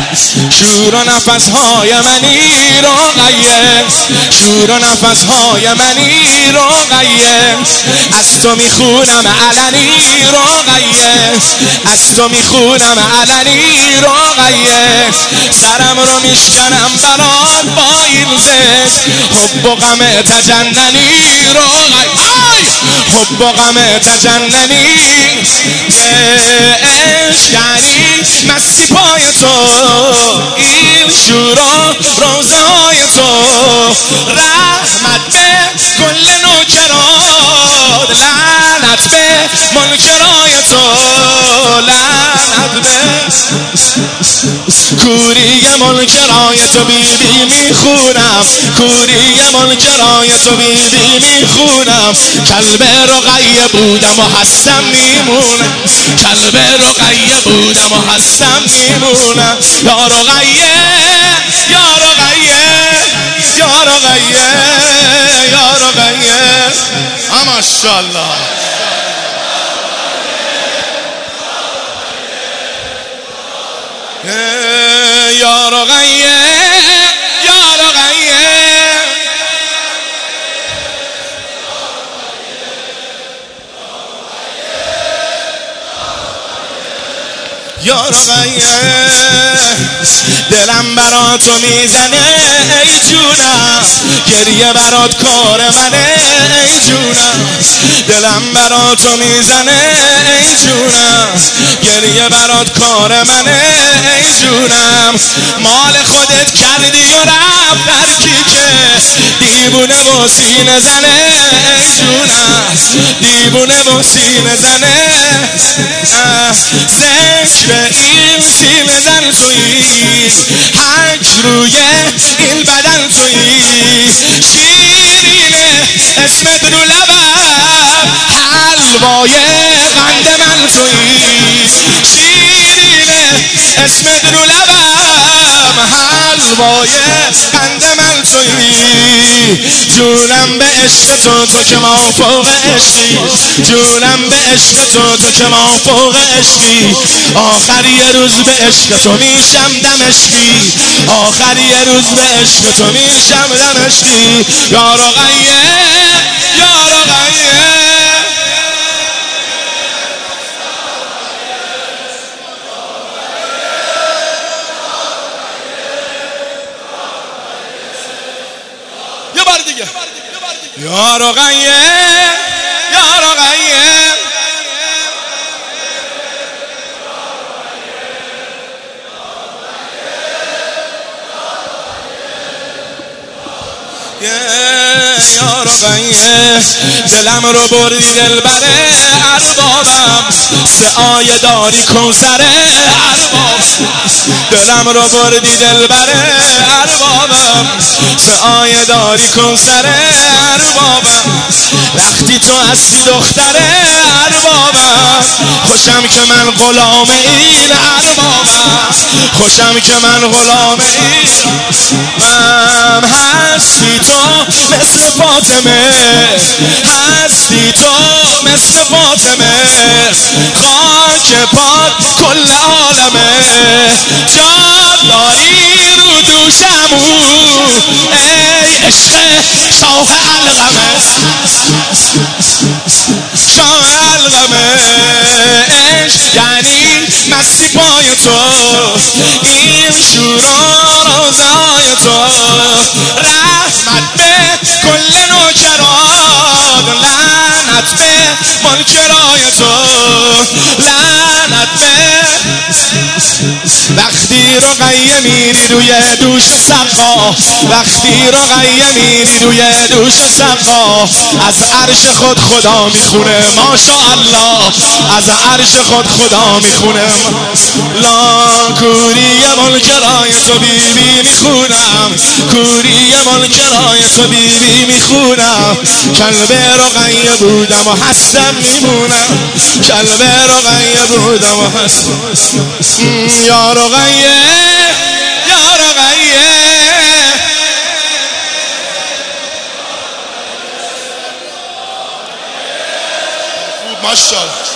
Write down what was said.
شور و نفسهای منی رقیه، شور و نفسهای منی رقیه، از تو میخونم علنی رقیه، از تو میخونم علنی رقیه، سرم رو میشکنم برات با این زد، حب و غم تجننی رقیه، حب و غم تجننی، عشق یعنی مستی پای تو، این شورا روزه های تو، رحمت به کل نوکرات، لعنت به منکرای تو، لعنت به کوری منکرای تو بیبی میخونم، کوری منکرای تو بیبی میخونم، کلب رقیه بودم و هستم میمونم، کلب رقیه بودم و هستم میمونم، یا رقیه یا رقیه یا رقیه یا رقیه، ماشاءالله. یا رقیه یا رقیه، یا رقیه، دلم برات تو میزنه ای جونم، گریه برات کار منه ای جونم، دلم برات تو میزنه ای جونم، گریه برات کار منه ای جونم، مال خودت کردی و رفت در کیکه، دیوونه و سینه زنه ای جونم، دیوونه و سینه زنه، سنگ به این سینه زن تویی، حج روی این بدن تویی، شیرینه اسمت رو لبم، حلوای قند من تویی، شیرینه اسمت رو لبم، حلوای قند من تویی، جونم به عشق تو، تو که ما فوق عشقی، جونم به عشق تو، تو که ما فوق عشقی، آخر یه روز به عشق تو میشم دمشقی، آخر یه روز به عشق تو میشم دمشقی، یا رقیه یا رقیه، یه بار دیگه، یا رقیه یا رقیه، یا رقیه، دلم رو بردی دلبره اربابم، سعای داری کوثره اربابم، دلم رو بردی دلبره اربابم، سعای داری کوثره اربابم، وقتی تو هستی دختره اربابم، خوشم که من غلام این اربابم، خوشم که من غلام این، من هستی تو مثل فاطمه، هستی تو مثل فاطمه، خاک پات کل عالمه، جا داری رو دوشمون، ای عشق شاه علقمه، شاه علقمه، عشق یعنی مستی پای تو، این شورا روزای تو، رحمت به کل نوکرات، لعنت به منکرای تو، لعنت به وقتی رقیه میری روی دوش سقا، وقتی رقیه میری روی دوش سقا، از عرش خود خدا میخونه ماشاءالله، از عرش خود خدا میخونه، لا کوری منکرای تو بیبی میخونم، کوری منکرای تو بیبی میخونم، کلب رقیه بودم و هستم میمونم، کلب رقیه بودم و هستم، یا رقیه یا رقیه، ماشاءالله.